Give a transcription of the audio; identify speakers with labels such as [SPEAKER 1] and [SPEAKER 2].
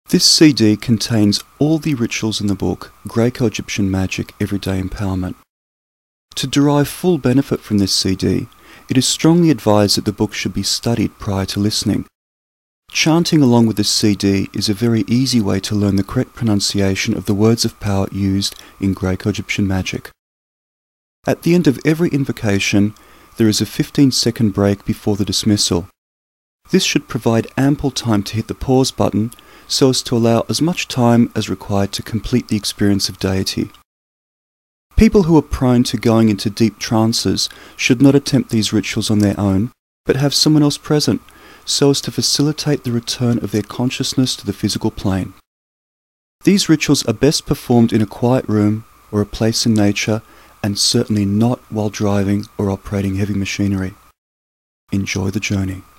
[SPEAKER 1] This CD contains all the rituals in the book, Greco-Egyptian Magic Everyday Empowerment. To derive full benefit from this CD, it is strongly advised that the book should be studied prior to listening. Chanting along with this CD is a very easy way to learn the correct pronunciation of the words of power used in Greco-Egyptian magic. At the end of every invocation, there is a 15-second break before the dismissal. This should provide ample time to hit the pause button so as to allow as much time as required to complete the experience of deity. People who are prone to going into deep trances should not attempt these rituals on their own, but have someone else present, so as to facilitate the return of their consciousness to the physical plane. These rituals are best performed in a quiet room or a place in nature, and certainly not while driving or operating heavy machinery. Enjoy the journey.